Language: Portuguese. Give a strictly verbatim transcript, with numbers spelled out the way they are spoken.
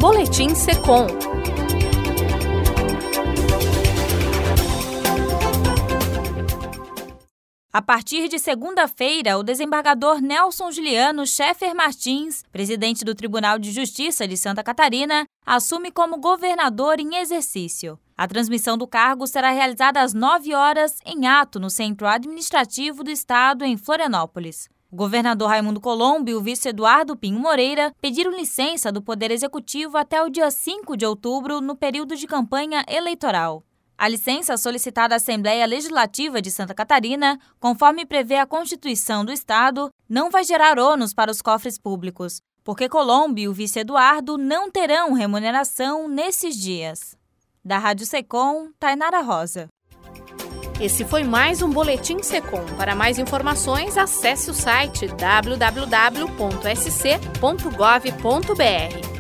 Boletim Secom. A partir de segunda-feira, o desembargador Nelson Juliano Scheffer Martins, presidente do Tribunal de Justiça de Santa Catarina, assume como governador em exercício. A transmissão do cargo será realizada às nove horas em ato no Centro Administrativo do Estado, em Florianópolis. O governador Raimundo Colombo e o vice Eduardo Pinho Moreira pediram licença do Poder Executivo até o dia cinco de outubro, no período de campanha eleitoral. A licença solicitada à Assembleia Legislativa de Santa Catarina, conforme prevê a Constituição do Estado, não vai gerar ônus para os cofres públicos, porque Colombo e o vice Eduardo não terão remuneração nesses dias. Da Rádio Secom, Tainara Rosa. Esse foi mais um Boletim Secom. Para mais informações, acesse o site w w w ponto s c ponto gov ponto b r.